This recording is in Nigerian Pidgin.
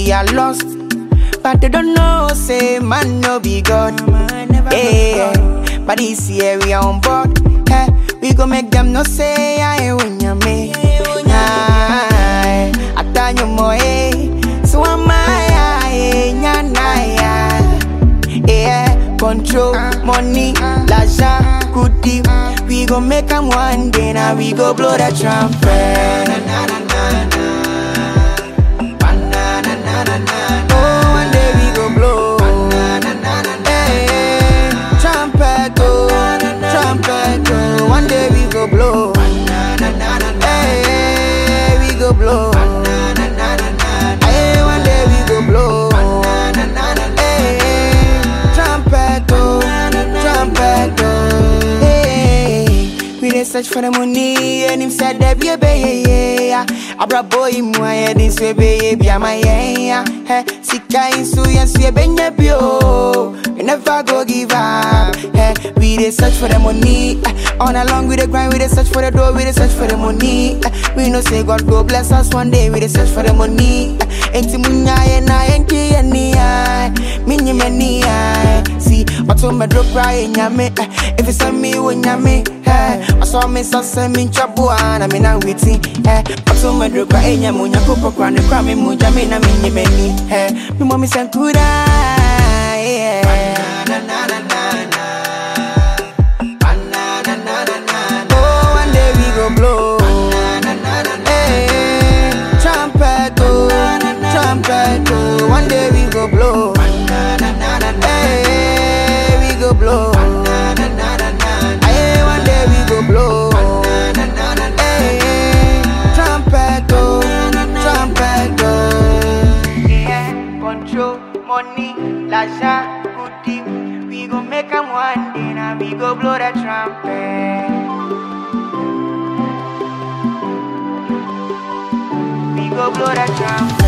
we are lost, but they don't know, say man no be God. Yeah, but this year we are on board. Hey, we gon' make them no say I win ya me. I tell you more, so am I, yeah, control, money, lasha, goodie. We gon' make them one day, now we go blow the trumpet. Oh, one day we go blow. Hey, trumpet, oh, trumpet, oh. One day we go blow. Hey, we go blow. Hey, one day we go blow. Hey, trumpet, oh, trumpet, oh. Hey, we dey search for the money, and him said that be a baby, yeah. Abra boy, my head is way baby, I'm a yeah. Hey, sika insu yes we benye bio. We never go give up. Hey, we dey search for the money. On along with the grind, we dey search for the door, we dey search for the money. We know say God go bless us one day, we dey search for the money. Enti munya na enti eni ai, minyi meni ai. See, auto me drop right nyame. If it's on me, when nyame. Hey, I saw me so send me trouble and I'm in waiting. Hey, auto me drop right nyame. Munya popo kwane kwame muja me na minyi meni. Hey, me mommy send kuda. Yeah. Oh, one day we go blow. Hey, trumpet, oh, trumpet, oh. One day we go blow. Hey, we go blow. Hey, one day we go blow. Hey, trumpet, oh, trumpet, oh. Yeah, control, money, lasha, goodie. We gon' make them one day, now we go blow the trumpet. We go blow the trumpet.